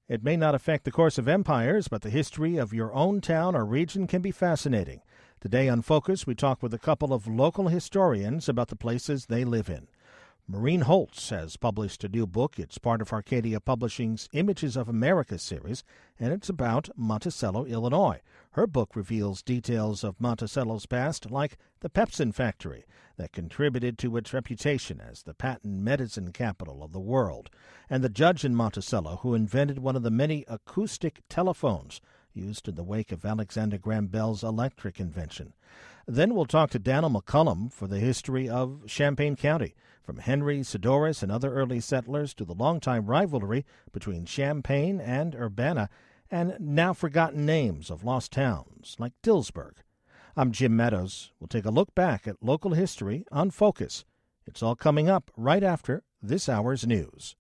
It may not affect the course of empires, but the history of your own town or region can be fascinating. Today on Focus, we talk with a couple of local historians about the places they live in. Maureen Holtz has published a new book. It's part of Arcadia Publishing's Images of America series, and it's about Monticello, Illinois. Her book reveals details of Monticello's past, like the Pepsin factory that contributed to its reputation as the patent medicine capital of the world, and the judge in Monticello who invented one of the many acoustic telephones used in the wake of Alexander Graham Bell's electric invention. Then we'll talk to Daniel McCullum for the history of Champaign County, from Henry Sidoris and other early settlers to the longtime rivalry between Champaign and Urbana, and now forgotten names of lost towns like Dillsburg. I'm Jim Meadows. We'll take a look back at local history on Focus. It's all coming up right after this hour's news.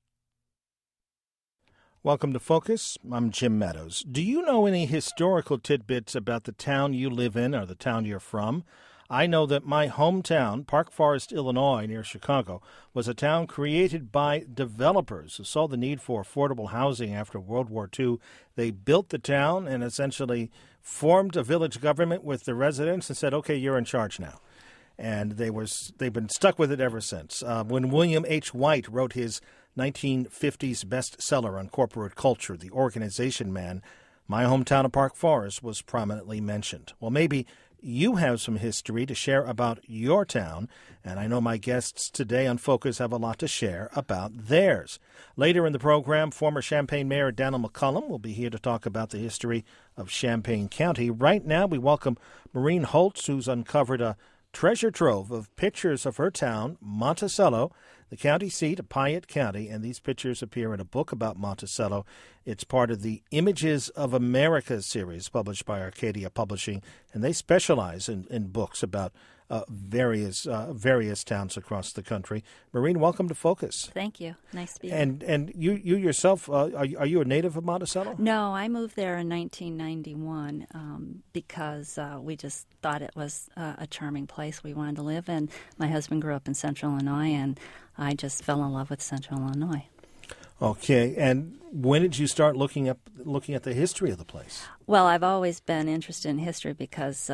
Welcome to Focus. I'm Jim Meadows. Do you know any historical tidbits about the town you live in or the town you're from? I know that my hometown, Park Forest, Illinois, near Chicago, was a town created by developers who saw the need for affordable housing after World War II. They built the town and essentially formed a village government with the residents and said, okay, you're in charge now. And they've been stuck with it ever since. When William H. White wrote his 1950s bestseller on corporate culture, The Organization Man, my hometown of Park Forest was prominently mentioned. Well, maybe you have some history to share about your town, and I know my guests today on Focus have a lot to share about theirs. Later in the program, former Champaign Mayor Daniel McCullum will be here to talk about the history of Champaign County. Right now, we welcome Maureen Holtz, who's uncovered a treasure trove of pictures of her town, Monticello, the county seat of Piatt County, and these pictures appear in a book about Monticello. It's part of the Images of America series published by Arcadia Publishing, and they specialize in books about various towns across the country. Maureen, welcome to Focus. Thank you. Nice to be here. And you yourself, are you a native of Monticello? No, I moved there in 1991 because we just thought it was a charming place we wanted to live in. My husband grew up in Central Illinois, and I just fell in love with Central Illinois. Okay, and when did you start looking at the history of the place? Well, I've always been interested in history because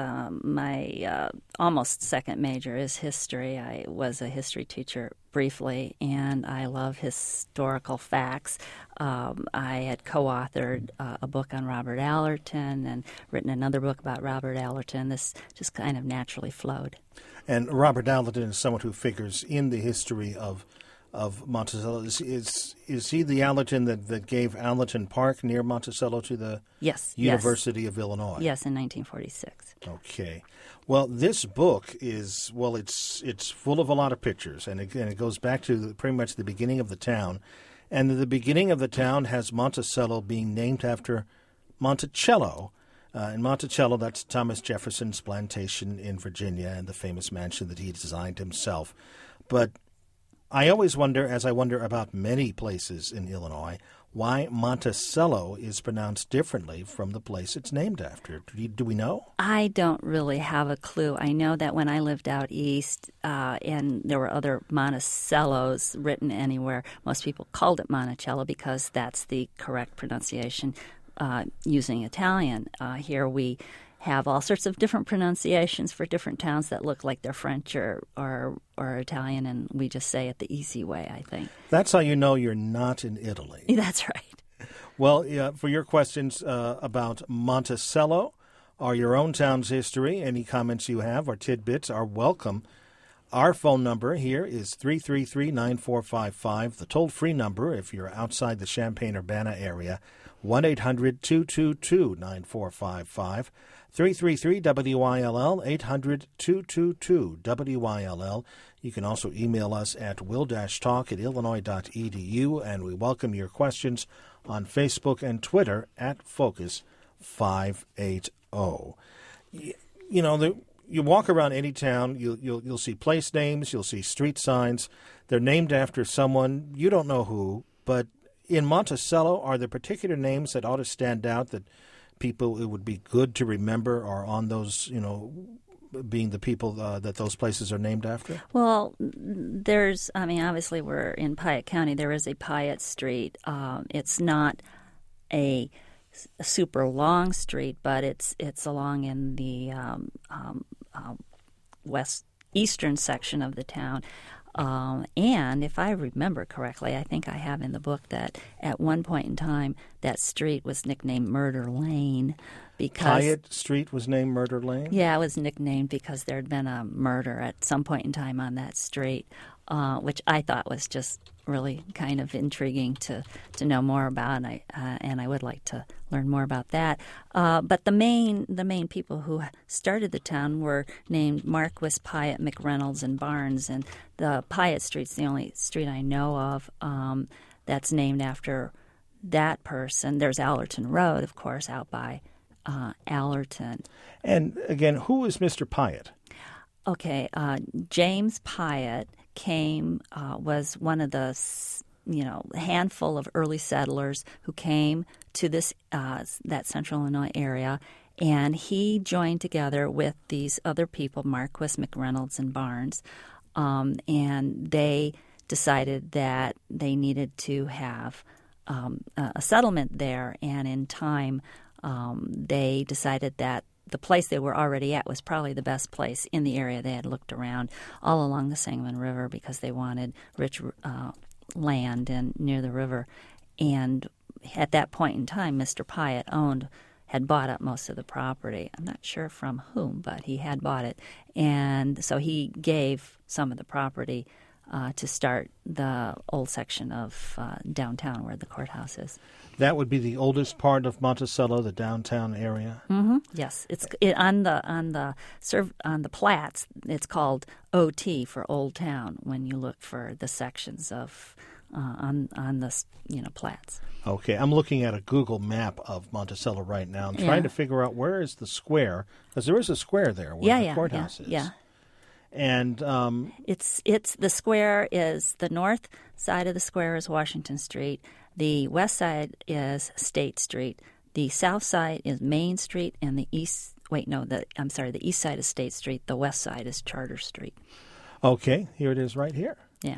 my almost second major is history. I was a history teacher briefly, and I love historical facts. I had co-authored a book on Robert Allerton and written another book about Robert Allerton. This just kind of naturally flowed. And Robert Allerton is someone who figures in the history of Monticello. Is he the Allerton that gave Allerton Park near Monticello to the University of Illinois? Yes, in 1946. Okay. Well, this book is, it's full of a lot of pictures, and it goes back to pretty much the beginning of the town. And the beginning of the town has Monticello being named after Monticello. In Monticello, that's Thomas Jefferson's plantation in Virginia and the famous mansion that he designed himself. But I always wonder, as I wonder about many places in Illinois, why Monticello is pronounced differently from the place it's named after. Do we know? I don't really have a clue. I know that when I lived out east and there were other Monticellos written anywhere, most people called it Monticello because that's the correct pronunciation using Italian. Here we have all sorts of different pronunciations for different towns that look like they're French or Italian, and we just say it the easy way, I think. That's how you know you're not in Italy. That's right. Well, for your questions about Monticello or your own town's history, any comments you have or tidbits are welcome. Our phone number here is 333-9455. The toll-free number, if you're outside the Champaign-Urbana area, 1-800-222-9455. 333-WILL, 800-222-WILL. You can also email us at will-talk@illinois.edu, and we welcome your questions on Facebook and Twitter at Focus580. You know, you walk around any town, you'll see place names, you'll see street signs. They're named after someone, you don't know who, but in Monticello, are there particular names that ought to stand out that people it would be good to remember are on those, being the people that those places are named after? Well, obviously we're in Piatt County. There is a Piatt Street. It's not a super long street, but it's along in the west eastern section of the town. And if I remember correctly, I think I have in the book that at one point in time that street was nicknamed Murder Lane because Hyatt Street was named Murder Lane? Yeah, it was nicknamed because there had been a murder at some point in time on that street, which I thought was just really kind of intriguing to know more about, and I would like to learn more about that. But the main people who started the town were named Marquis, Pyatt, McReynolds, and Barnes, and the Pyatt Street's the only street I know of that's named after that person. There's Allerton Road, of course, out by Allerton. And again, who is Mr. Pyatt? Okay, James Pyatt was one of the handful of early settlers who came to this that Central Illinois area, and he joined together with these other people, Marquis, McReynolds, and Barnes, and they decided that they needed to have a settlement there, and in time they decided that the place they were already at was probably the best place in the area. They had looked around all along the Sangamon River because they wanted rich land and near the river. And at that point in time, Mr. Pyatt had bought up most of the property. I'm not sure from whom, but he had bought it. And so he gave some of the property to start the old section of downtown where the courthouse is. That would be the oldest part of Monticello, the downtown area. Mm-hmm. Yes, it's on the plats. It's called OT for Old Town when you look for the sections of on the plats. Okay, I'm looking at a Google map of Monticello right now. I'm trying to figure out where is the square, because there is a square there where the courthouse is. Yeah. And it's the square is the north side of the square is Washington Street. The west side is State Street. The south side is Main Street, and the east side is State Street. The west side is Charter Street. Okay, here it is right here. Yeah.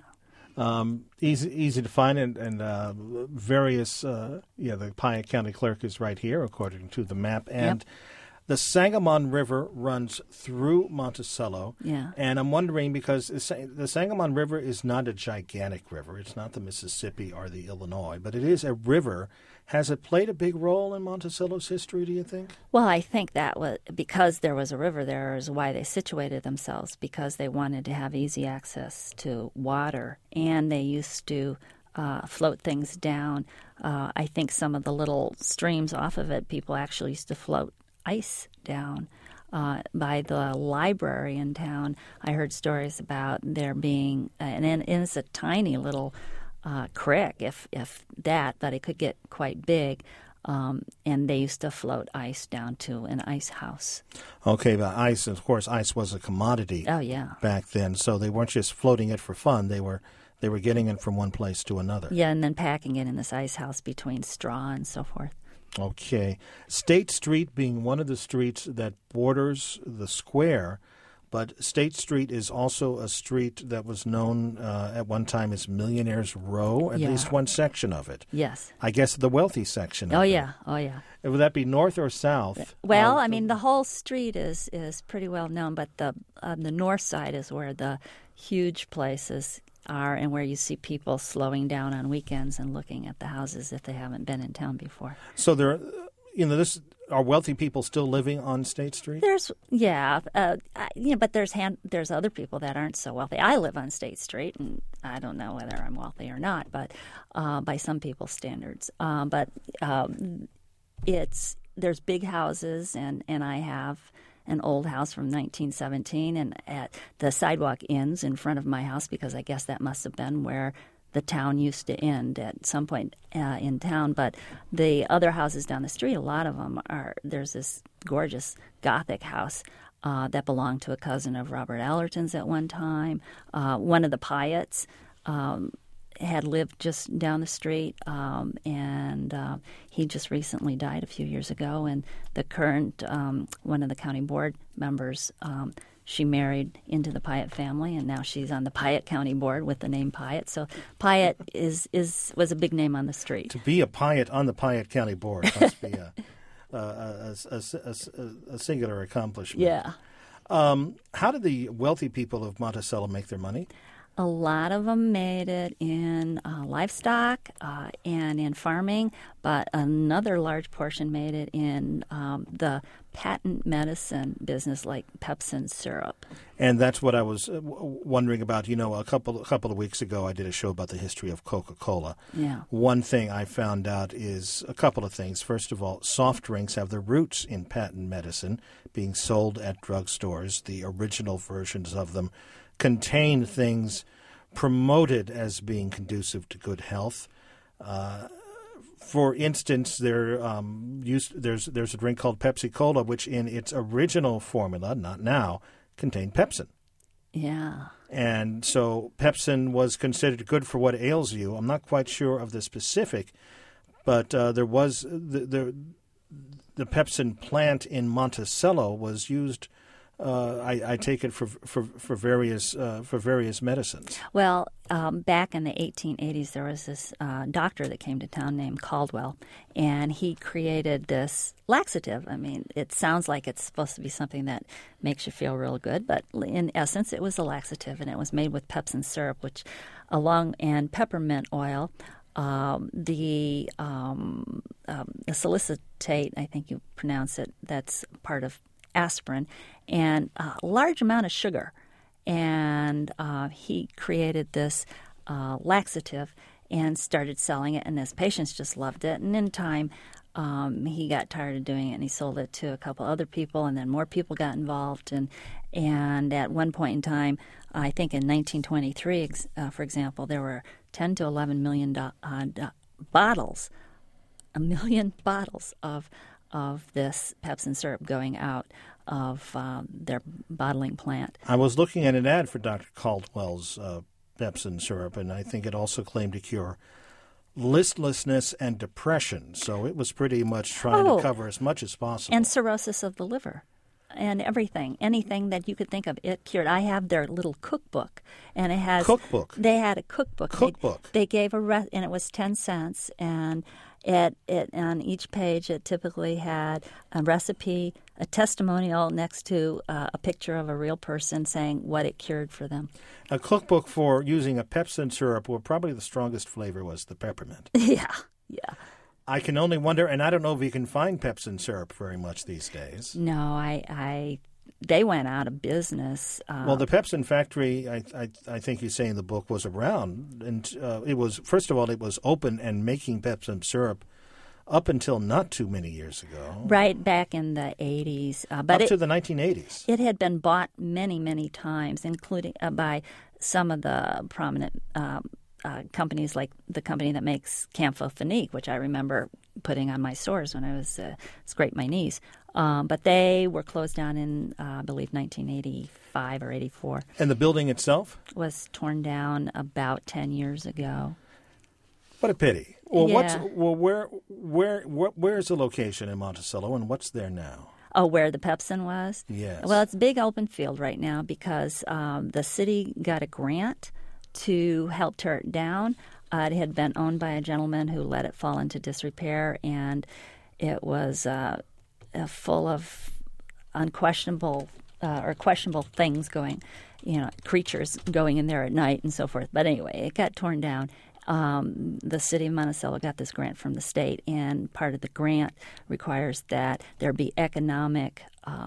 Easy to find, and various, the Pyatt County Clerk is right here, according to the map. And the Sangamon River runs through Monticello. Yeah. And I'm wondering, because the Sangamon River is not a gigantic river. It's not the Mississippi or the Illinois, but it is a river. Has it played a big role in Monticello's history, do you think? Well, I think that was because there was a river there is why they situated themselves, because they wanted to have easy access to water, and they used to float things down. I think some of the little streams off of it, people actually used to float ice down. By the library in town, I heard stories about there being, and it's a tiny little creek, if that, but it could get quite big, and they used to float ice down to an ice house. Okay, but ice, of course, ice was a commodity. Oh, yeah. Back then, so they weren't just floating it for fun. They were getting it from one place to another. Yeah, and then packing it in this ice house between straw and so forth. Okay. State Street being one of the streets that borders the square, but State Street is also a street that was known at one time as Millionaire's Row, at least one section of it. Yes. I guess the wealthy section of it. Oh, yeah. Would that be north or south? Well, the whole street is pretty well known, but on the north side is where the huge places are and where you see people slowing down on weekends and looking at the houses if they haven't been in town before. So there, are wealthy people still living on State Street? But there's other people that aren't so wealthy. I live on State Street, and I don't know whether I'm wealthy or not, but by some people's standards. There's big houses, and I have an old house from 1917, and at the sidewalk ends in front of my house because I guess that must have been where the town used to end at some point in town. But the other houses down the street, a lot of them there's this gorgeous Gothic house that belonged to a cousin of Robert Allerton's at one time. One of the Pyatts had lived just down the street, and he just recently died a few years ago. And the current one of the county board members she married into the Piatt family, and now she's on the Piatt County Board with the name Piatt. So Piatt was a big name on the street. To be a Piatt on the Piatt County Board must be a singular accomplishment. Yeah. How did the wealthy people of Monticello make their money? A lot of them made it in livestock and in farming, but another large portion made it in the patent medicine business, like Pepsin syrup. And that's what I was wondering about. A couple of weeks ago, I did a show about the history of Coca-Cola. Yeah. One thing I found out is a couple of things. First of all, soft drinks have their roots in patent medicine, being sold at drugstores. The original versions of them contain things promoted as being conducive to good health. For instance, there's a drink called Pepsi Cola, which in its original formula, not now, contained pepsin. Yeah. And so pepsin was considered good for what ails you. I'm not quite sure of the specific, but there was the pepsin plant in Monticello was used. I take it for various medicines. Well, back in the 1880s, there was this doctor that came to town named Caldwell, and he created this laxative. I mean, it sounds like it's supposed to be something that makes you feel real good, but in essence, it was a laxative, and it was made with Pepsin syrup, and peppermint oil. The salicylates, I think you pronounce it, that's part of aspirin, and a large amount of sugar. And he created this laxative and started selling it, and his patients just loved it. And in time, he got tired of doing it, and he sold it to a couple other people, and then more people got involved. And at one point in time, I think in 1923, for example, there were 10 to 11 million bottles, of this Pepsin syrup going out of their bottling plant. I was looking at an ad for Dr. Caldwell's Pepsin syrup, and I think it also claimed to cure listlessness and depression. So it was pretty much trying to cover as much as possible. And cirrhosis of the liver. And anything that you could think of, it cured. I have their little cookbook, and it has cookbook. They had a cookbook. They gave and it was 10 cents, and it on each page it typically had a recipe, a testimonial next to a picture of a real person saying what it cured for them. A cookbook for using a Pepsin syrup, where probably the strongest flavor was the peppermint. Yeah. I can only wonder, and I don't know if you can find Pepsin syrup very much these days. No, they went out of business. Well, the Pepsin factory, I think you say in the book, was around, and it was, first of all, it was open and making Pepsin syrup up until not too many years ago. Right back in the 80s. But up to the 1980s. It had been bought many, many times, including by some of the prominent companies, like the company that makes Campho-Phenique, which I remember putting on my sores when I was scraped my knees. But they were closed down in, I believe, 1985 or 84. And the building itself? Was torn down about 10 years ago. What a pity. Well, yeah. Where's the location in Monticello, and what's there now? Oh, where the Pepsin was? Yes. Well, it's a big open field right now because the city got a grant to help tear it down. It had been owned by a gentleman who let it fall into disrepair, and it was full of unquestionable or questionable things going, creatures going in there at night and so forth. But anyway, it got torn down. The city of Monticello got this grant from the state, and part of the grant requires that there be economic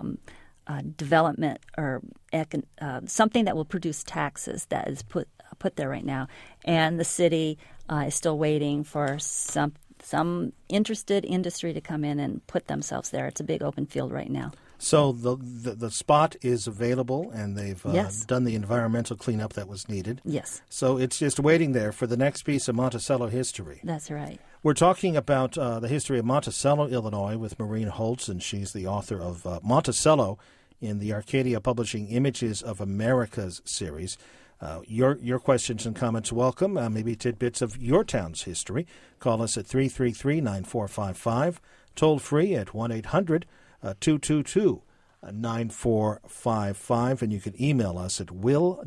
development or something that will produce taxes that is put there right now. And the city is still waiting for some interested industry to come in and put themselves there. It's a big open field right now. So the spot is available, and they've Yes. done the environmental cleanup that was needed. Yes. So it's just waiting there for the next piece of Monticello history. That's right. We're talking about the history of Monticello, Illinois, with Maureen Holtz, and she's the author of Monticello in the Arcadia Publishing Images of Americas series. Your questions and comments welcome, maybe tidbits of your town's history. Call us at 333-9455, toll free at 1-800-222-0220. 9455, and you can email us at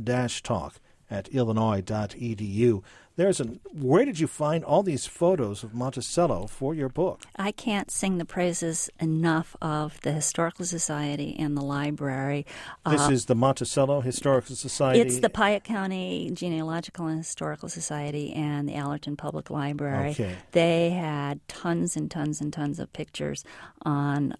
will-talk@illinois.edu. Where did you find all these photos of Monticello for your book? I can't sing the praises enough of the Historical Society and the library. This is the Monticello Historical Society? It's the Piatt County Genealogical and Historical Society and the Allerton Public Library. Okay. They had tons and tons and tons of pictures on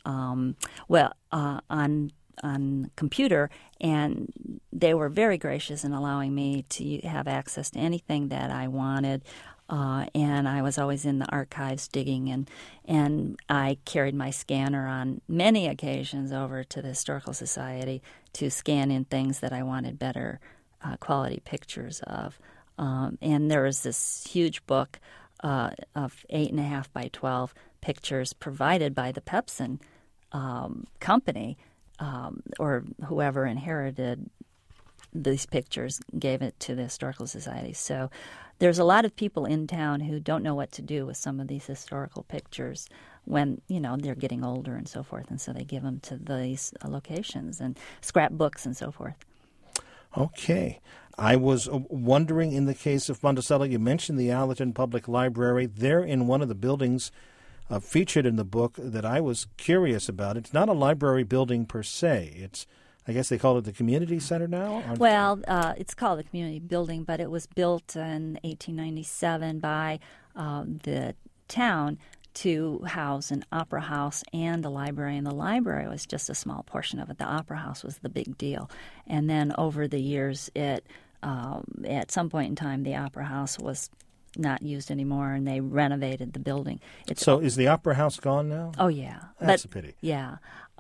computer, and they were very gracious in allowing me to have access to anything that I wanted. And I was always in the archives digging, and I carried my scanner on many occasions over to the Historical Society to scan in things that I wanted better quality pictures of. And there was this huge book of 8.5 by 12 pictures provided by the Pepsin company, or whoever inherited these pictures gave it to the Historical Society. So there's a lot of people in town who don't know what to do with some of these historical pictures when, they're getting older and so forth, and so they give them to these locations and scrapbooks and so forth. Okay. I was wondering, in the case of Monticello, you mentioned the Allerton Public Library. They're in one of the buildings featured in the book that I was curious about. It's not a library building per se. I guess they call it the community center now? Well, it's called the community building, but it was built in 1897 by the town to house an opera house and a library, and the library was just a small portion of it. The opera house was the big deal. And then over the years, at some point in time, the opera house was not used anymore, and they renovated the building. Is the Opera House gone now? Oh, yeah. That's a pity. Yeah.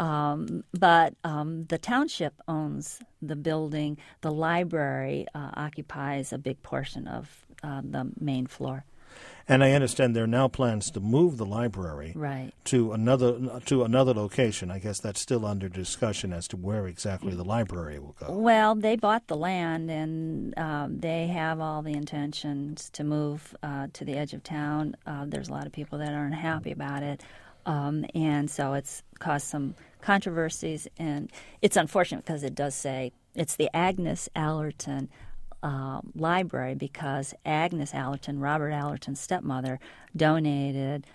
But the township owns the building. The library occupies a big portion of the main floor. And I understand there are now plans to move the library to another location. I guess that's still under discussion as to where exactly the library will go. Well, they bought the land, and they have all the intentions to move to the edge of town. There's a lot of people that aren't happy about it, and so it's caused some controversies. And it's unfortunate because it does say it's the Agnes Allerton library, because Agnes Allerton, Robert Allerton's stepmother, donated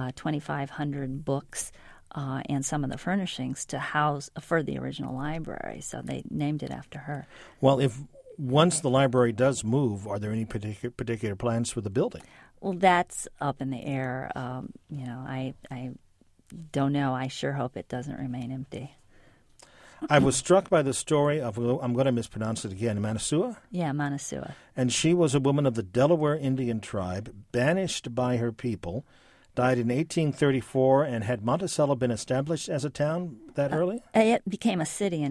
2,500 books and some of the furnishings to house for the original library. So they named it after her. Well, once the library does move, are there any particular plans for the building? Well, that's up in the air. I don't know. I sure hope it doesn't remain empty. I was struck by the story of, I'm going to mispronounce it again, Manasua? Yeah, Manasua. And she was a woman of the Delaware Indian tribe, banished by her people, died in 1834, and had Monticello been established as a town that early? It became a city in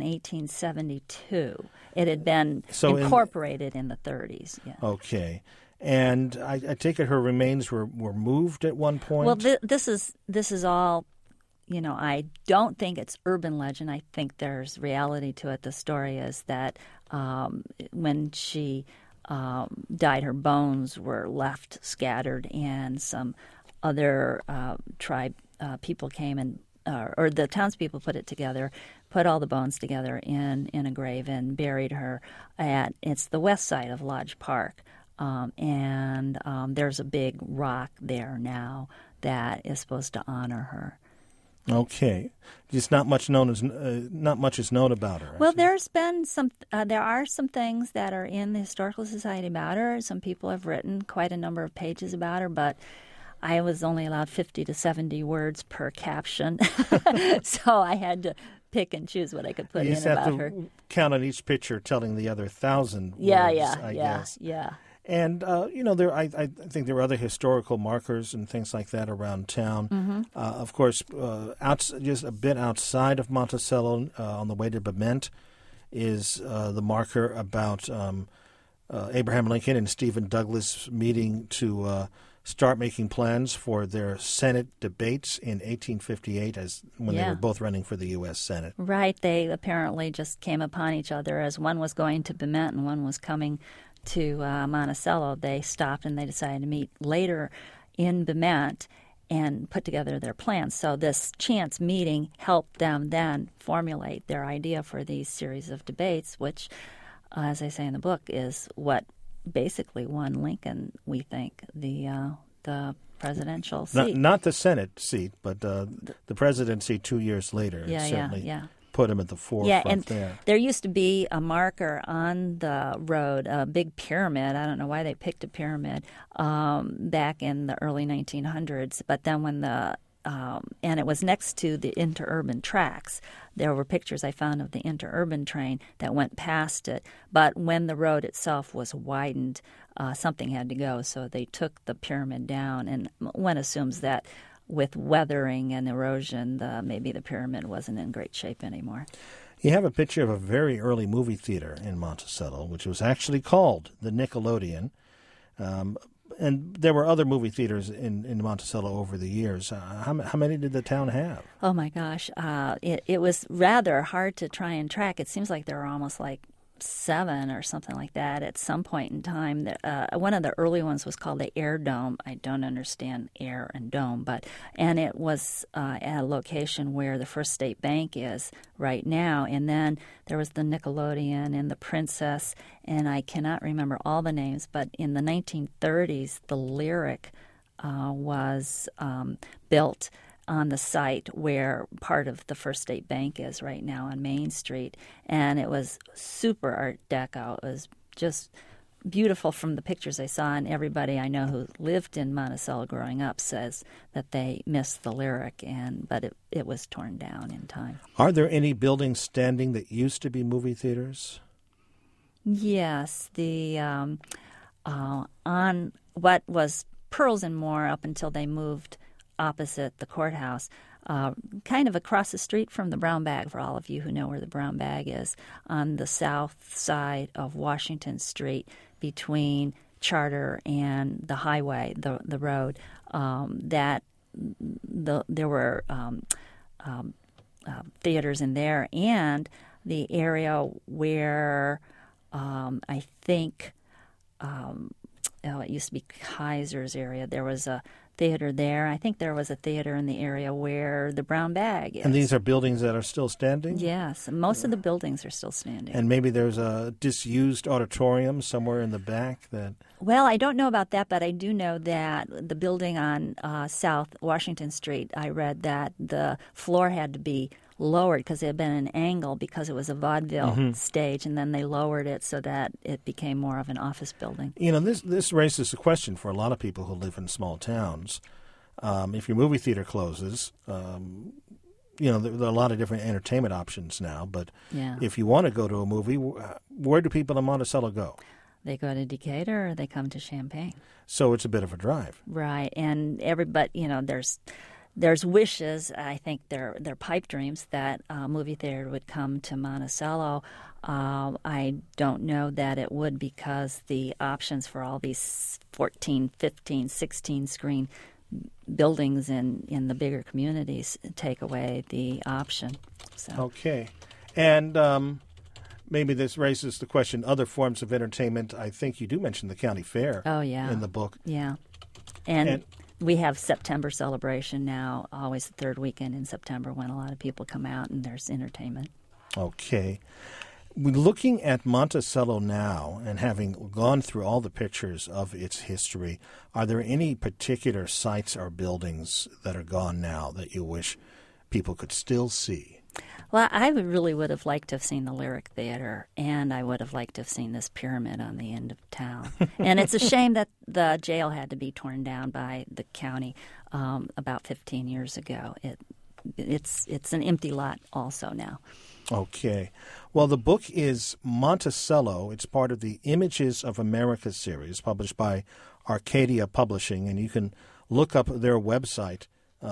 1872. It had been incorporated in the 30s. Yeah. Okay. And I take it her remains were moved at one point? Well, this is all... I don't think it's urban legend. I think there's reality to it. The story is that when she died, her bones were left scattered, and some other tribe people came and, or the townspeople put all the bones together in a grave and buried her it's the west side of Lodge Park. And there's a big rock there now that is supposed to honor her. Okay, just not much is known about her. Well, there's been there are some things that are in the Historical Society about her. Some people have written quite a number of pages about her, but I was only allowed 50 to 70 words per caption, so I had to pick and choose what I could put in about her. You have to count on each picture telling the other 1,000 words. I guess. Yeah. And, I think there are other historical markers and things like that around town. Mm-hmm. Of course, just a bit outside of Monticello, on the way to Bement, is the marker about Abraham Lincoln and Stephen Douglas meeting to start making plans for their Senate debates in 1858 when they were both running for the U.S. Senate. Right. They apparently just came upon each other as one was going to Bement and one was coming to Monticello. They stopped and they decided to meet later in Bement, and put together their plans. So this chance meeting helped them then formulate their idea for these series of debates, which, as I say in the book, is what basically won Lincoln, we think, the presidential seat. Not the Senate seat, but the presidency 2 years later. Certainly put him at the forefront and there. There used to be a marker on the road, a big pyramid. I don't know why they picked a pyramid back in the early 1900s. But then when and it was next to the interurban tracks. There were pictures I found of the interurban train that went past it. But when the road itself was widened, something had to go. So they took the pyramid down. And one assumes that with weathering and erosion, maybe the pyramid wasn't in great shape anymore. You have a picture of a very early movie theater in Monticello, which was actually called the Nickelodeon. And there were other movie theaters in Monticello over the years. How many did the town have? Oh, my gosh. It was rather hard to try and track. It seems like there were almost like 7 or something like that at some point in time. One of the early ones was called the Air Dome. I don't understand air and dome, and it was at a location where the First State Bank is right now. And then there was the Nickelodeon and the Princess, and I cannot remember all the names, but in the 1930s, the Lyric was built on the site where part of the First State Bank is right now on Main Street. And it was super Art Deco. It was just beautiful from the pictures I saw, and everybody I know who lived in Monticello growing up says that they missed the Lyric, but it was torn down in time. Are there any buildings standing that used to be movie theaters? Yes. On what was Pearls and More up until they moved opposite the courthouse, kind of across the street from the Brown Bag, for all of you who know where the Brown Bag is, on the south side of Washington Street between Charter and the highway, the road, there were theaters in there, and the area where I think it used to be Kaiser's area, there was a theater there. I think there was a theater in the area where the Brown Bag is. And these are buildings that are still standing? Yes. Most of the buildings are still standing. And maybe there's a disused auditorium somewhere in the back that... Well, I don't know about that, but I do know that the building on South Washington Street, I read that the floor had to be lowered because it had been an angle because it was a vaudeville stage, and then they lowered it so that it became more of an office building. You know, this raises a question for a lot of people who live in small towns. If your movie theater closes, there are a lot of different entertainment options now, but if you want to go to a movie, where do people in Monticello go? They go to Decatur or they come to Champaign. So it's a bit of a drive. Right, and there's wishes, I think they're pipe dreams, that a movie theater would come to Monticello. I don't know that it would, because the options for all these 14, 15, 16 screen buildings in the bigger communities take away the option. So. Okay. And maybe this raises the question, other forms of entertainment. I think you do mention the county fair in the book. Yeah. And we have September celebration now, always the third weekend in September, when a lot of people come out and there's entertainment. Okay. Looking at Monticello now and having gone through all the pictures of its history, are there any particular sites or buildings that are gone now that you wish people could still see? Well, I really would have liked to have seen the Lyric Theater, and I would have liked to have seen this pyramid on the end of town. And it's a shame that the jail had to be torn down by the county about 15 years ago. It's an empty lot also now. Okay. Well, the book is Monticello. It's part of the Images of America series, published by Arcadia Publishing, and you can look up their website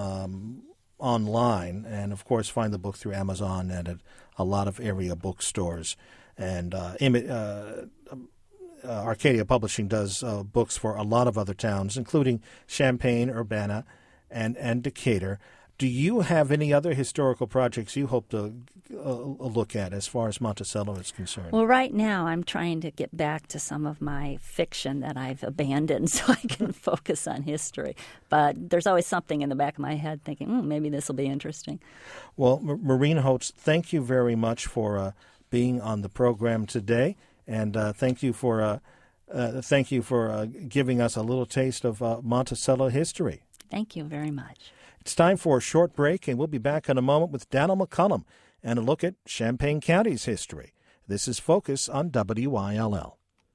online, and of course find the book through Amazon and at a lot of area bookstores. And Arcadia Publishing does books for a lot of other towns, including Champaign, Urbana, and Decatur. Do you have any other historical projects you hope to look at as far as Monticello is concerned? Well, right now I'm trying to get back to some of my fiction that I've abandoned so I can focus on history. But there's always something in the back of my head thinking, maybe this will be interesting. Well, Maureen Holtz, thank you very much for being on the program today, and thank you for giving us a little taste of Monticello history. Thank you very much. It's time for a short break, and we'll be back in a moment with Daniel McCullum and a look at Champaign County's history. This is Focus on WYLL.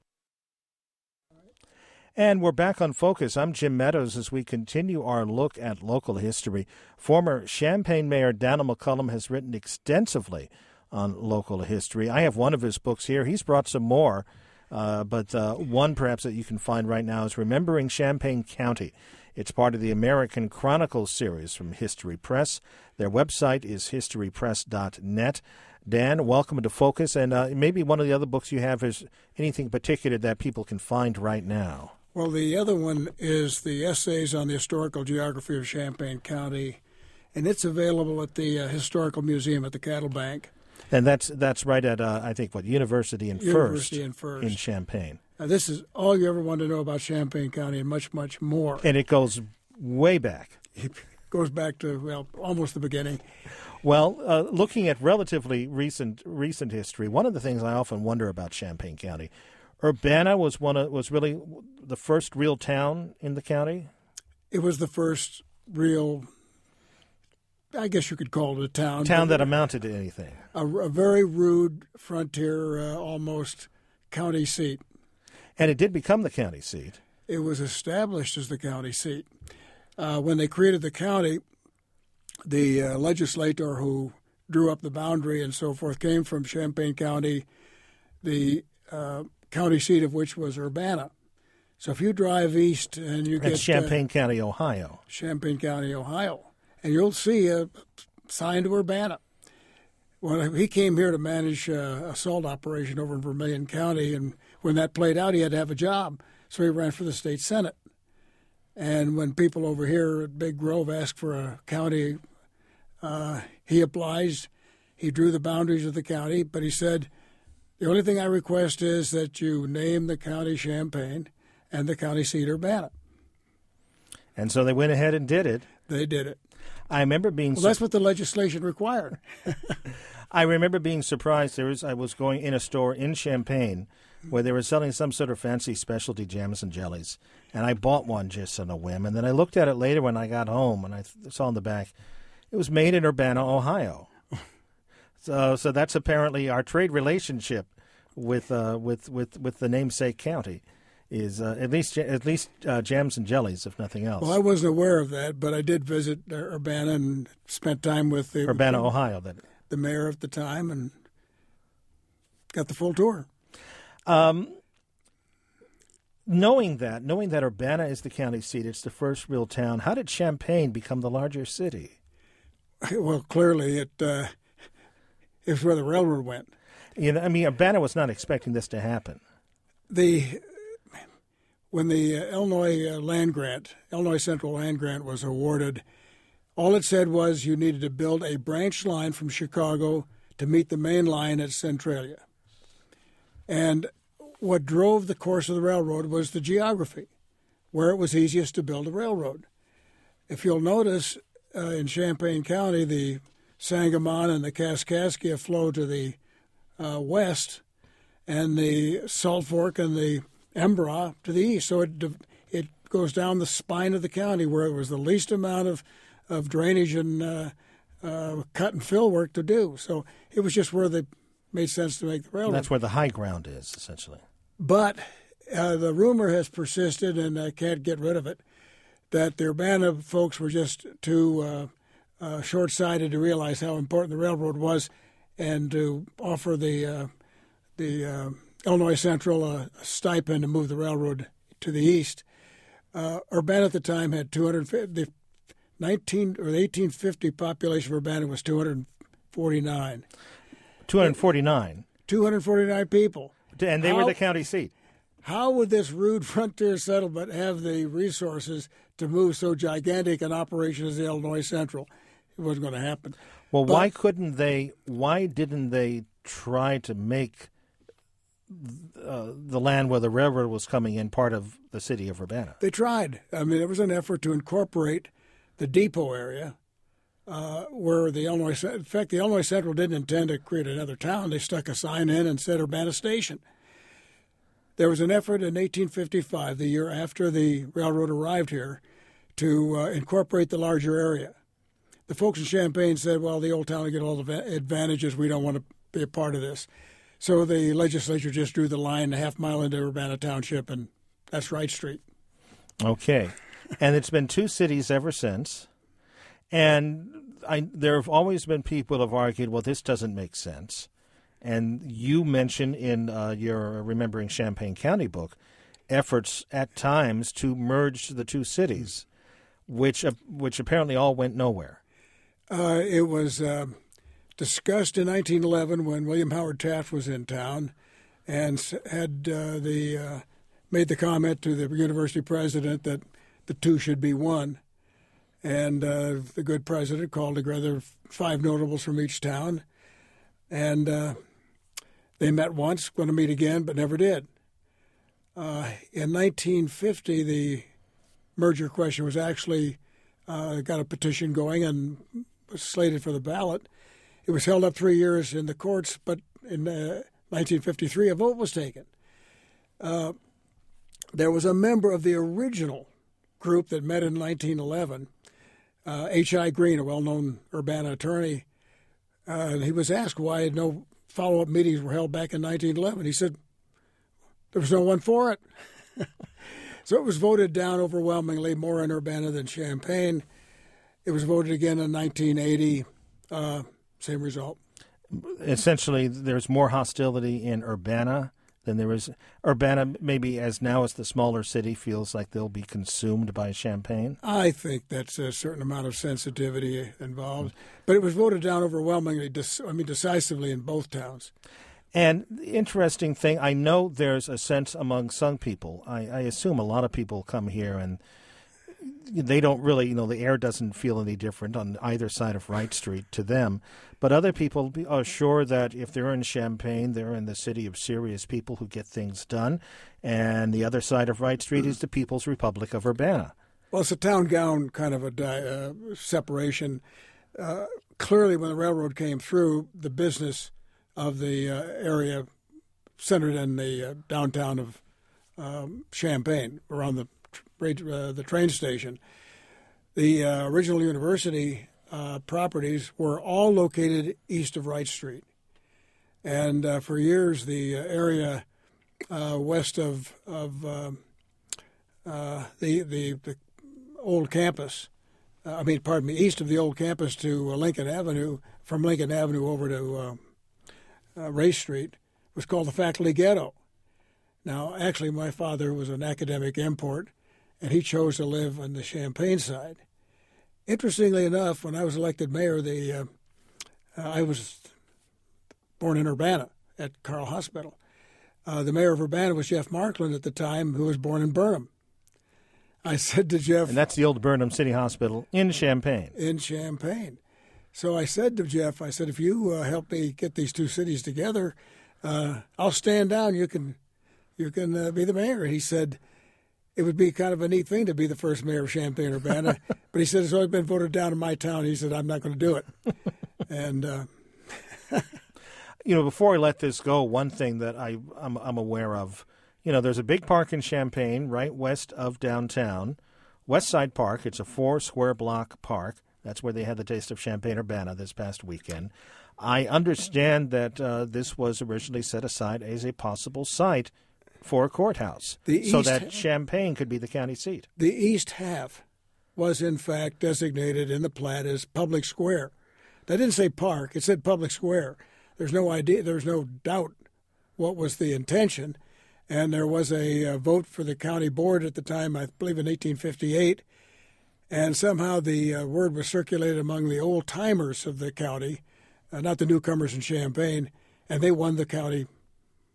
And we're back on Focus. I'm Jim Meadows as we continue our look at local history. Former Champaign Mayor Daniel McCullum has written extensively on local history. I have one of his books here. He's brought some more, but one perhaps that you can find right now is Remembering Champaign County. It's part of the American Chronicles series from History Press. Their website is historypress.net. Dan, welcome to Focus. And maybe one of the other books you have is anything particular that people can find right now. Well, the other one is the Essays on the Historical Geography of Champaign County, and it's available at the Historical Museum at the Cattle Bank. And that's right at, I think, University and First in Champaign. This is all you ever want to know about Champaign County and much, much more. And it goes way back. It goes back to, almost the beginning. Well, looking at relatively recent history, one of the things I often wonder about Champaign County, Urbana was really the first real town in the county? It was the first real, I guess you could call it a town. Town that amounted to anything. A very rude frontier, almost county seat. And it did become the county seat. It was established as the county seat. When they created the county, the legislator who drew up the boundary and so forth came from Champaign County, the county seat of which was Urbana. So if you drive east and you get Champaign County, Ohio. Champaign County, Ohio. And you'll see a sign to Urbana. Well, he came here to manage a salt operation over in Vermilion County, and when that played out, he had to have a job. So he ran for the state senate. And when people over here at Big Grove asked for a county, he obliged. He drew the boundaries of the county, but he said, the only thing I request is that you name the county Champaign and the county seat Urbana. And so they went ahead and did it. They did it. I remember being... Well, that's what the legislation required. I remember being surprised. I was going in a store in Champaign where they were selling some sort of fancy specialty jams and jellies, and I bought one just on a whim. And then I looked at it later when I got home, and I saw on the back it was made in Urbana, Ohio. So that's apparently our trade relationship with the namesake county. Is at least jams and jellies, if nothing else. Well, I wasn't aware of that, but I did visit Urbana and spent time with Urbana, Ohio, the mayor at the time, and got the full tour. Knowing that Urbana is the county seat, it's the first real town. How did Champaign become the larger city? Well, clearly it was where the railroad went. Urbana was not expecting this to happen. When the Illinois Central Land Grant was awarded, all it said was you needed to build a branch line from Chicago to meet the main line at Centralia. And what drove the course of the railroad was the geography, where it was easiest to build a railroad. If you'll notice, in Champaign County, the Sangamon and the Kaskaskia flow to the west, and the Salt Fork and the Embra to the east. So it goes down the spine of the county where it was the least amount of drainage and cut and fill work to do. So it was just where they made sense to make the railroad. That's where the high ground is, essentially. But the rumor has persisted, and I can't get rid of it, that the Urbana folks were just too short-sighted to realize how important the railroad was and to offer the Illinois Central a stipend to move the railroad to the east. Urbana at the time had 250. The 1850 population of Urbana was 249. 249. 249 people. And they were the county seat. How would this rude frontier settlement have the resources to move so gigantic an operation as the Illinois Central? It wasn't going to happen. Well, why didn't they try to make the land where the railroad was coming in part of the city of Urbana? They tried. I mean, there was an effort to incorporate the depot area where the Illinois Central didn't intend to create another town. They stuck a sign in and said Urbana Station. There was an effort in 1855, the year after the railroad arrived here, to incorporate the larger area. The folks in Champaign said, well, the old town will get all the advantages. We don't want to be a part of this. So the legislature just drew the line a half mile into Urbana Township, and that's Wright Street. Okay. And it's been two cities ever since. And there have always been people who have argued, well, this doesn't make sense. And you mentioned in your Remembering Champaign County book efforts at times to merge the two cities, which apparently all went nowhere. It was discussed in 1911 when William Howard Taft was in town and had made the comment to the university president that the two should be one. And the good president called together 5 notables from each town, and they met once, going to meet again, but never did. In 1950, the merger question was actually got a petition going and was slated for the ballot. It was held up 3 years in the courts, but in 1953, a vote was taken. There was a member of the original group that met in 1911, H.I. Green, a well-known Urbana attorney. He was asked why no follow-up meetings were held back in 1911. He said there was no one for it. So it was voted down overwhelmingly, more in Urbana than Champaign. It was voted again in 1980, same result. Essentially, there's more hostility in Urbana than there is. Urbana, maybe as now as the smaller city, feels like they'll be consumed by Champaign. I think that's a certain amount of sensitivity involved. But it was voted down overwhelmingly, decisively in both towns. And the interesting thing, I know there's a sense among some people, I assume a lot of people come here and they don't really, the air doesn't feel any different on either side of Wright Street to them. But other people are sure that if they're in Champaign, they're in the city of serious people who get things done. And the other side of Wright Street is the People's Republic of Urbana. Well, it's a town-gown kind of a separation. Clearly, when the railroad came through, the business of the area centered in the downtown of Champaign, around the train station. The original university properties were all located east of Wright Street. And for years, the area west of the old campus, east of the old campus to Lincoln Avenue, from Lincoln Avenue over to Race Street, was called the faculty ghetto. Now, actually, my father was an academic import, and he chose to live on the Champaign side. Interestingly enough, when I was elected mayor, I was born in Urbana at Carl Hospital. The mayor of Urbana was Jeff Markland at the time, who was born in Burnham. I said to Jeff... And that's the old Burnham City Hospital in Champaign. In Champaign. So I said to Jeff, if you help me get these two cities together, I'll stand down. You can be the mayor. And he said it would be kind of a neat thing to be the first mayor of Champaign-Urbana. But he said it's always been voted down in my town. He said, I'm not going to do it. And... before I let this go, one thing that I'm aware of, there's a big park in Champaign right west of downtown, West Side Park. It's a 4-square-block park. That's where they had the Taste of Champaign-Urbana this past weekend. I understand that this was originally set aside as a possible site for a courthouse, so that Champaign could be the county seat. The east half was, in fact, designated in the plat as public square. That didn't say park. It said public square. There's no doubt what was the intention. And there was a vote for the county board at the time, I believe in 1858. And somehow the word was circulated among the old-timers of the county, not the newcomers in Champaign, and they won the county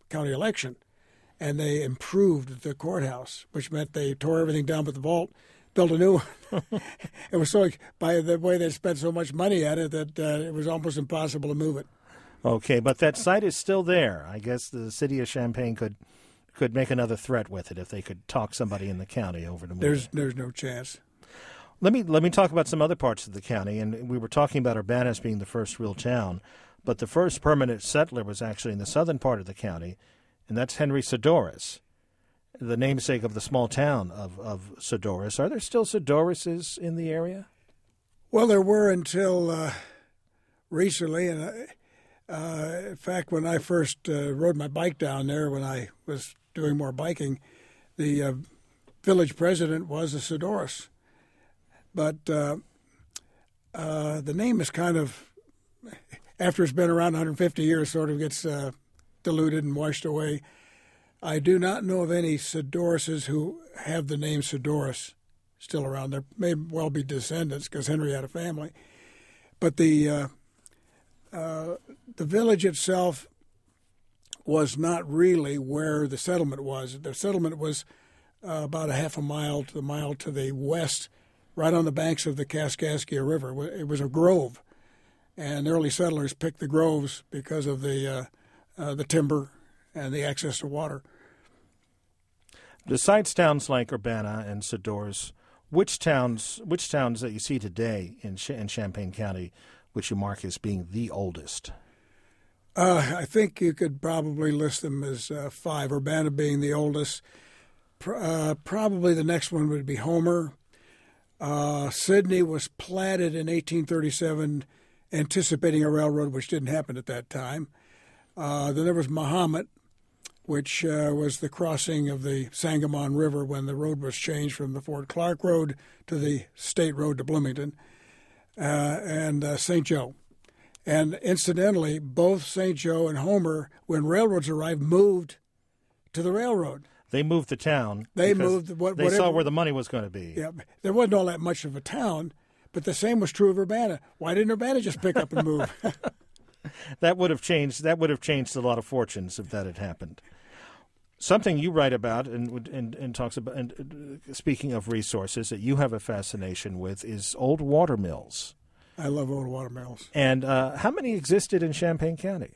election. And they improved the courthouse, which meant they tore everything down but the vault, build a new one. It was so, by the way they spent so much money at it, that it was almost impossible to move it. Okay, but that site is still there. I guess the city of Champaign could make another threat with it if they could talk somebody in the county over to move it. There's no chance. Let me talk about some other parts of the county, and we were talking about Urbana as being the first real town, but the first permanent settler was actually in the southern part of the county, and that's Henry Sidoris, the namesake of the small town of Sidoris. Are there still Sidorises in the area? Well, there were until recently, and in fact, when I first rode my bike down there, when I was doing more biking, the village president was a Sidoris. But the name is kind of, after it's been around 150 years, sort of gets diluted and washed away. I do not know of any Sidorises who have the name Sidoris still around. There may well be descendants because Henry had a family. But the village itself was not really where the settlement was. The settlement was about a half a mile to the west, right on the banks of the Kaskaskia River. It was a grove, and early settlers picked the groves because of the timber and the access to water. Besides towns like Urbana and Sidoris, which towns that you see today in Champaign County, which you mark as being the oldest? I think you could probably list them as 5, Urbana being the oldest. Probably the next one would be Homer. Sydney was platted in 1837, anticipating a railroad, which didn't happen at that time. Then there was Mahomet, which was the crossing of the Sangamon River when the road was changed from the Fort Clark Road to the State Road to Bloomington, and St. Joe. And incidentally, both St. Joe and Homer, when railroads arrived, moved to the railroad. They moved the town. They moved they saw where the money was going to be. Yeah, there wasn't all that much of a town, but the same was true of Urbana. Why didn't Urbana just pick up and move? That would have changed a lot of fortunes if that had happened. Something you write about and talks about, and speaking of resources that you have a fascination with, is old water mills. I love old water mills. And how many existed in Champaign County?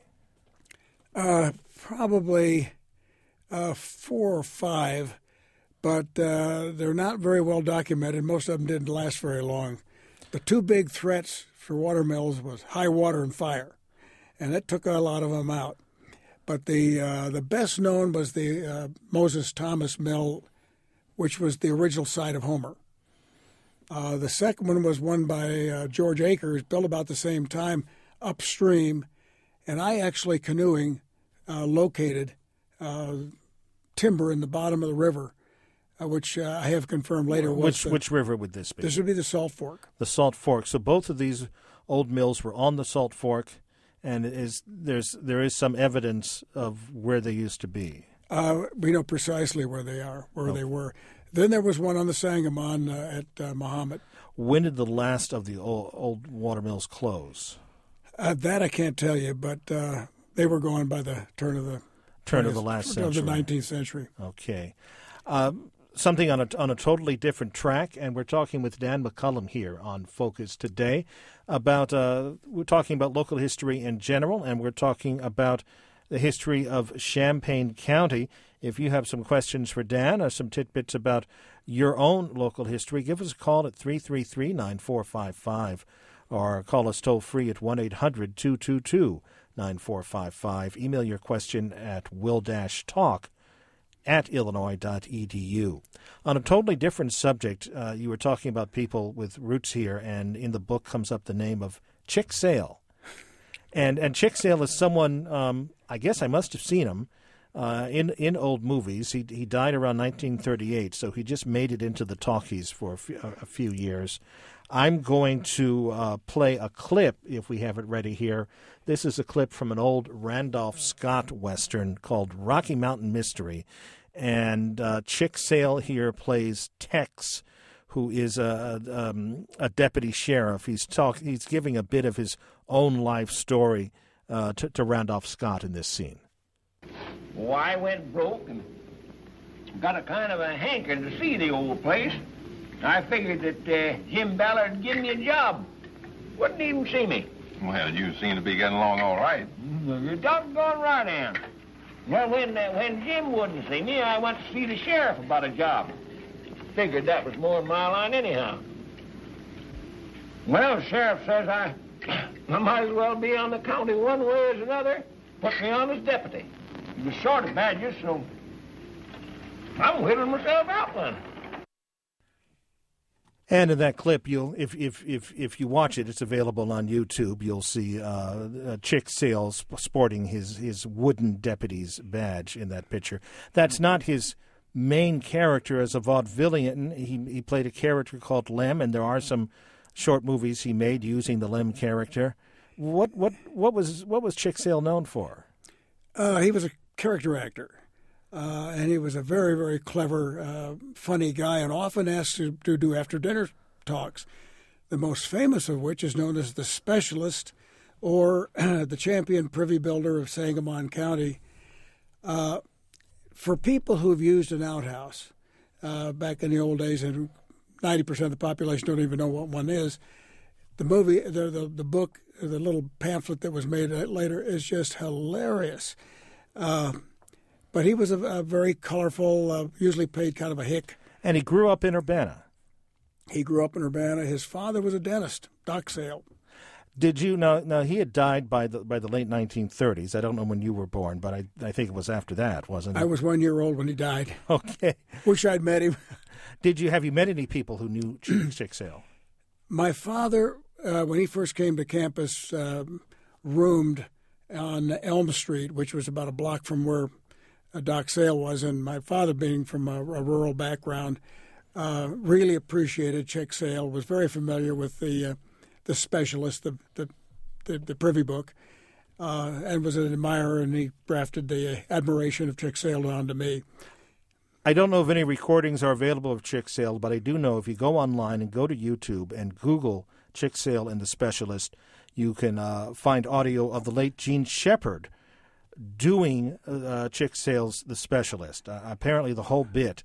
Probably 4 or 5, but they're not very well documented. Most of them didn't last very long. The 2 big threats for water mills was high water and fire, and that took a lot of them out. But the best known was the Moses Thomas Mill, which was the original site of Homer. The second one was one by George Akers, built about the same time upstream, and I actually canoeing located timber in the bottom of the river, which I have confirmed later was which river would this be? This would be the Salt Fork. The Salt Fork. So both of these old mills were on the Salt Fork, and there is some evidence of where they used to be. We know precisely where they are, they were. Then there was one on the Sangamon at Mahomet. When did the last of the old water mills close? That I can't tell you, but they were gone by the turn of the last century. Of the 19th century. Okay. Something on a totally different track, and we're talking with Dan McCullum here on Focus today about we're talking about local history in general, and we're talking about the history of Champaign County. If you have some questions for Dan or some tidbits about your own local history, give us a call at 333-9455 or call us toll free at 1-800-222-9455. Email your question at will-talk@illinois.edu. On a totally different subject, you were talking about people with roots here, and in the book comes up the name of Chick Sale. And Chick Sale is someone, I guess I must have seen him in old movies. He died around 1938, so he just made it into the talkies for a few years. I'm going to play a clip, if we have it ready here. This is a clip from an old Randolph Scott Western called Rocky Mountain Mystery. And Chick Sale here plays Tex, who is a deputy sheriff. He's giving a bit of his own life story to Randolph Scott in this scene. Well, I went broke and got a kind of a hankering to see the old place. I figured that Jim Ballard would give me a job. Wouldn't even see me. Well, you seem to be getting along all right. You're doggone right, Ann. Well, when Jim wouldn't see me, I went to see the sheriff about a job. Figured that was more in my line anyhow. Well, the sheriff says I might as well be on the county one way as another. Put me on as deputy. He was short of badges, so I'm whittling myself out then. And in that clip, if you watch it, it's available on YouTube. You'll see Chick Sale sporting his wooden deputy's badge in that picture. That's not his main character as a vaudevillian. He played a character called Lem, and there are some short movies he made using the Lem character. What was Chick Sale known for? He was a character actor. And he was a very, very clever, funny guy, and often asked to do after-dinner talks, the most famous of which is known as The Specialist, or the champion privy builder of Sangamon County. For people who've used an outhouse back in the old days, and 90% of the population don't even know what one is, the movie, the book, the little pamphlet that was made later is just hilarious. But he was a very colorful, usually played kind of a hick. And he grew up in Urbana. He grew up in Urbana. His father was a dentist, Doc Sale. Did you know? Now, he had died by the late 1930s. I don't know when you were born, but I think it was after that, wasn't it? I was 1 year old when he died. Okay. Wish I'd met him. Have you met any people who knew Chick Sale? My father, when he first came to campus, roomed on Elm Street, which was about a block from where Doc Sale was, and my father, being from a rural background, really appreciated Chick Sale, was very familiar with the Specialist, the privy book, and was an admirer, and he drafted the admiration of Chick Sale down to me. I don't know if any recordings are available of Chick Sale, but I do know if you go online and go to YouTube and Google Chick Sale and the Specialist, you can find audio of the late Gene Shepard doing Chick Sale's The Specialist. Apparently the whole bit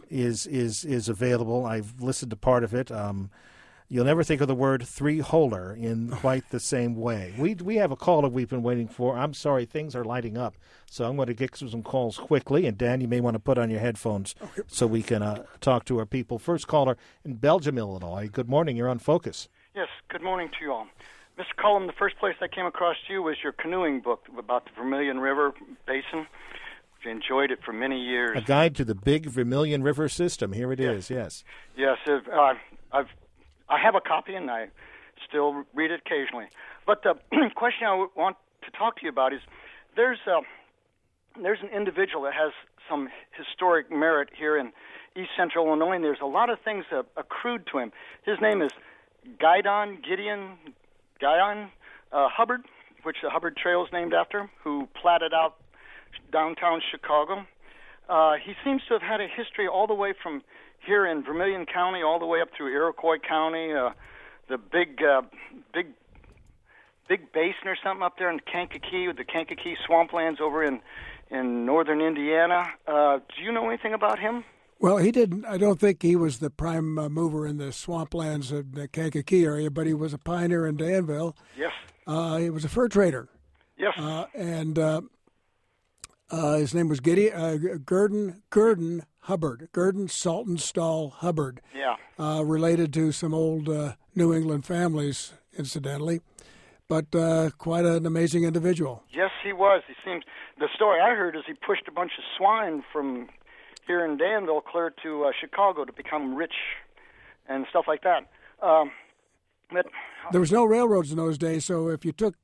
is available. I've listened to part of it. You'll never think of the word three-holer in quite the same way. We have a caller we've been waiting for. I'm sorry, things are lighting up, so I'm going to get some calls quickly. And, Dan, you may want to put on your headphones so we can talk to our people. First caller in Belgium, Illinois. Good morning. You're on Focus. Yes, good morning to you all. Mr. Cullum, the first place I came across you was your canoeing book about the Vermilion River Basin. I enjoyed it for many years. A guide to the big Vermilion River system. Here it is, yes. Yes, I have a copy, and I still read it occasionally. But the question I want to talk to you about is there's an individual that has some historic merit here in East Central Illinois, and there's a lot of things accrued to him. His name is Gideon Hubbard, which the Hubbard Trail is named after, who platted out downtown Chicago. He seems to have had a history all the way from here in Vermilion County all the way up through Iroquois County, the big basin or something up there in Kankakee, with the Kankakee swamplands over in northern Indiana. Do you know anything about him? Well, he didn't. I don't think he was the prime mover in the swamplands of the Kankakee area, but he was a pioneer in Danville. Yes. He was a fur trader. Yes. And his name was Gurdon Hubbard, Gurdon Saltonstall Hubbard. Yeah. Related to some old New England families, incidentally, but quite an amazing individual. Yes, he was. The story I heard is he pushed a bunch of swine from here in Danville clear to Chicago to become rich and stuff like that. But there was no railroads in those days, so if you took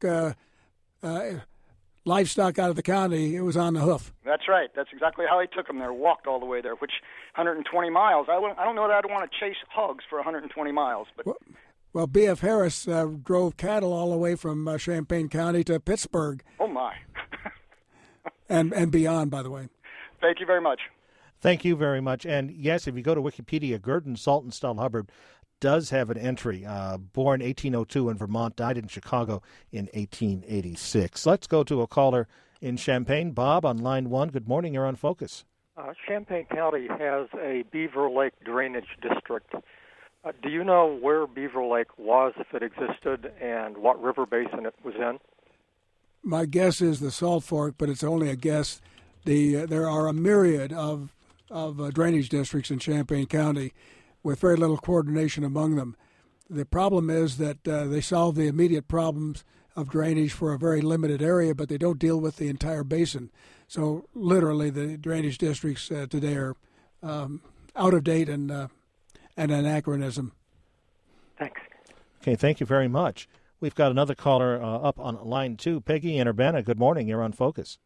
livestock out of the county, it was on the hoof. That's right. That's exactly how he took them there, walked all the way there, which 120 miles. I don't know that I'd want to chase hogs for 120 miles. But Well, B.F. Harris drove cattle all the way from Champaign County to Pittsburgh. Oh, my. and beyond, by the way. Thank you very much. Thank you very much. And, yes, if you go to Wikipedia, Gurdon Saltonstall Hubbard does have an entry. Born 1802 in Vermont, died in Chicago in 1886. Let's go to a caller in Champaign. Bob on line 1. Good morning. You're on Focus. Champaign County has a Beaver Lake drainage district, Do you know where Beaver Lake was, if it existed, and what river basin it was in? My guess is the Salt Fork, but it's only a guess. There are a myriad of drainage districts in Champaign County with very little coordination among them. The problem is that they solve the immediate problems of drainage for a very limited area, but they don't deal with the entire basin. So literally the drainage districts today are out of date and an anachronism. Thanks. Okay, thank you very much. We've got another caller up on line 2. Peggy in Urbana, good morning. You're on Focus.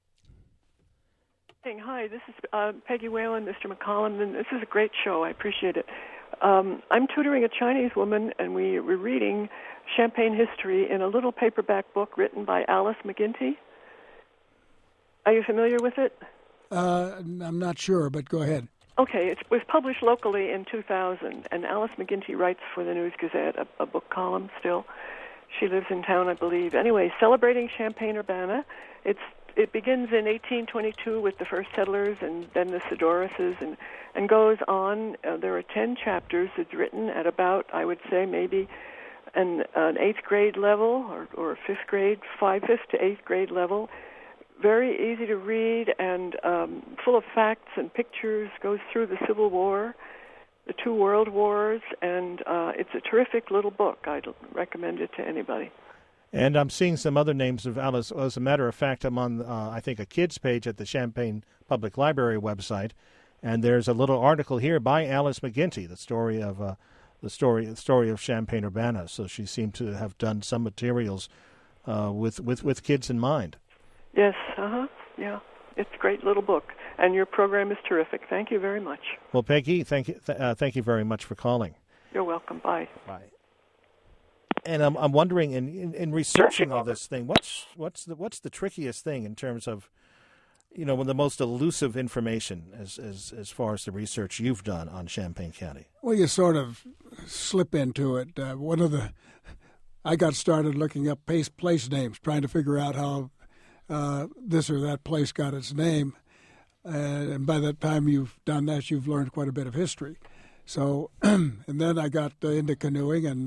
Hi, this is Peggy Whalen, Mr. McCollum, and this is a great show. I appreciate it. I'm tutoring a Chinese woman, and we're reading Champaign history in a little paperback book written by Alice McGinty. Are you familiar with it? I'm not sure, but go ahead. Okay, it was published locally in 2000, and Alice McGinty writes for the News Gazette, a book column still. She lives in town, I believe. Anyway, celebrating Champaign-Urbana. It begins in 1822 with the first settlers and then the Sidorises and goes on. There are 10 chapters. It's written at about, I would say, maybe an 8th grade level or 5th grade, 5th to 8th grade level. Very easy to read and full of facts and pictures, goes through the Civil War, the 2 World Wars, and it's a terrific little book. I'd recommend it to anybody. And I'm seeing some other names of Alice. As a matter of fact, I'm on, I think, a kids page at the Champaign Public Library website, and there's a little article here by Alice McGinty, the story of Champaign-Urbana. So she seemed to have done some materials with kids in mind. Yes, yeah. It's a great little book, and your program is terrific. Thank you very much. Well, Peggy, thank you very much for calling. You're welcome. Bye. Bye. And I'm wondering, in researching all this thing, what's the trickiest thing in terms of, the most elusive information as far as the research you've done on Champaign County? Well, you sort of slip into it. I got started looking up place names, trying to figure out how this or that place got its name. And by the time you've done that, you've learned quite a bit of history. So, and then I got into canoeing and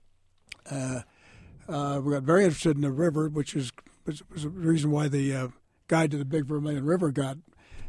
we got very interested in the river, which was the reason why the Guide to the Big Vermilion River got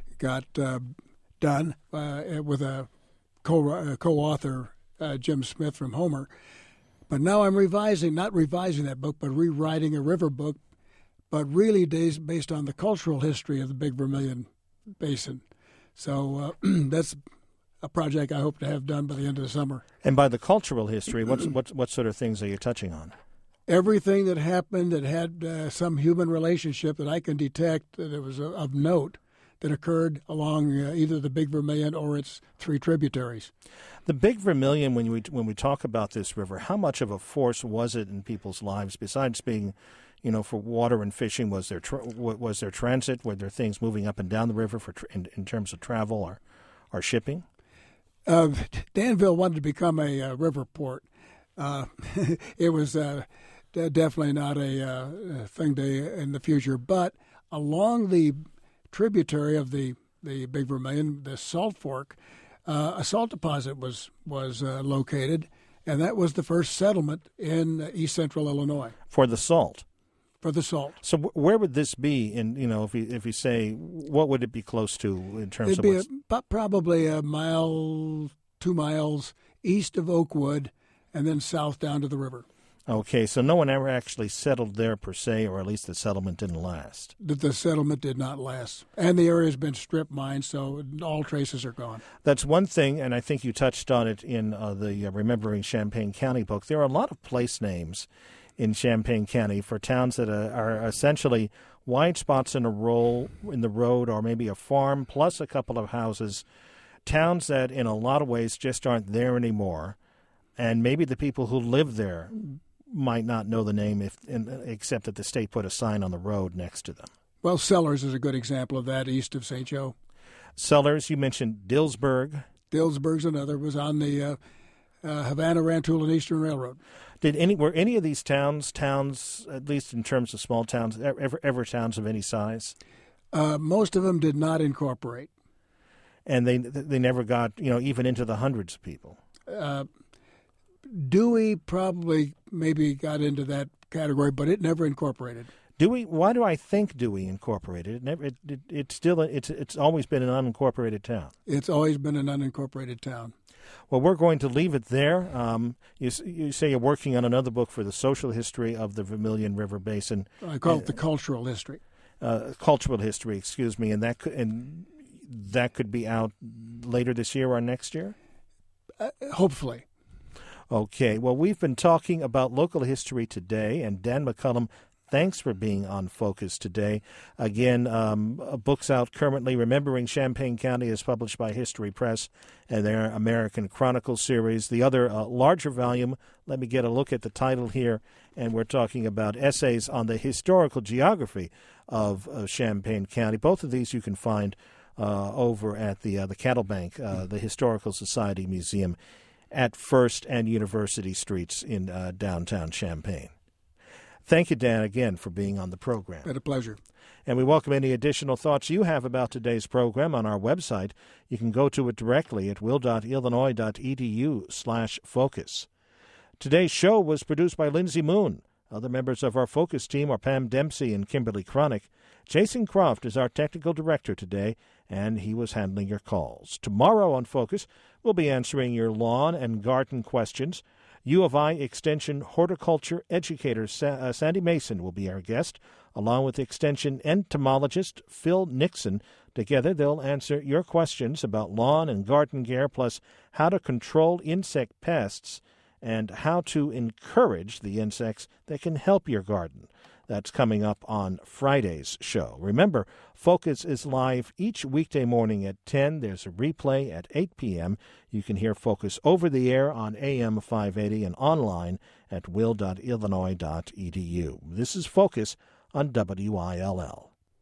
done with a co-author, Jim Smith from Homer. But now I'm not revising that book, but rewriting a river book, but really based on the cultural history of the Big Vermilion Basin. So that's a project I hope to have done by the end of the summer. And by the cultural history, what sort of things are you touching on? Everything that happened that had some human relationship that I can detect that it was of note that occurred along either the Big Vermilion or its 3 tributaries. The Big Vermilion, when we talk about this river, how much of a force was it in people's lives besides being, for water and fishing? Was there transit? Were there things moving up and down the river in terms of travel or shipping? Danville wanted to become a river port. It was definitely not a thing in the future. But along the tributary of the Big Vermilion, the Salt Fork, a salt deposit was located, and that was the first settlement in east central Illinois. For the salt? For the salt. So where would this be? If you say, what would it be close to in terms of? It'd be probably a mile, 2 miles east of Oakwood, and then south down to the river. Okay, so no one ever actually settled there per se, or at least the settlement didn't last. The settlement did not last, and the area's been strip mined, so all traces are gone. That's one thing, and I think you touched on it in the Remembering Champaign County book. There are a lot of place names in Champaign County for towns that are essentially wide spots in the road, or maybe a farm plus a couple of houses, towns that in a lot of ways just aren't there anymore, and maybe the people who live there might not know the name except that the state put a sign on the road next to them. Well, Sellers is a good example of that, east of St. Joe. Sellers, you mentioned Dillsburg. Dillsburg's another, was on the Havana, Rantoul, and Eastern Railroad. Were any of these towns, at least in terms of small towns, ever towns of any size? Most of them did not incorporate. And they never got, even into the hundreds of people. Dewey probably maybe got into that category, but it never incorporated. Dewey, why do I think Dewey incorporated? It's always been an unincorporated town. It's always been an unincorporated town. Well, we're going to leave it there. You say you're working on another book for the social history of the Vermilion River Basin. I call it the cultural history. Cultural history, excuse me, and that could be out later this year or next year? Hopefully. Okay. Well, we've been talking about local history today, and Dan McCullum, thanks for being on Focus today. Again, books out currently. Remembering Champaign County is published by History Press and their American Chronicles series. The other larger volume, let me get a look at the title here, and we're talking about essays on the historical geography of Champaign County. Both of these you can find over at the Cattle Bank, the Historical Society Museum at First and University Streets in downtown Champaign. Thank you, Dan, again, for being on the program. Been a pleasure. And we welcome any additional thoughts you have about today's program on our website. You can go to it directly at will.illinois.edu/focus. Today's show was produced by Lindsay Moon. Other members of our Focus team are Pam Dempsey and Kimberly Cronick. Jason Croft is our technical director today, and he was handling your calls. Tomorrow on Focus, we'll be answering your lawn and garden questions. U of I Extension horticulture educator Sandy Mason will be our guest, along with Extension entomologist Phil Nixon. Together, they'll answer your questions about lawn and garden care, plus how to control insect pests and how to encourage the insects that can help your garden. That's coming up on Friday's show. Remember, Focus is live each weekday morning at 10. There's a replay at 8 p.m. You can hear Focus over the air on AM 580 and online at will.illinois.edu. This is Focus on WILL.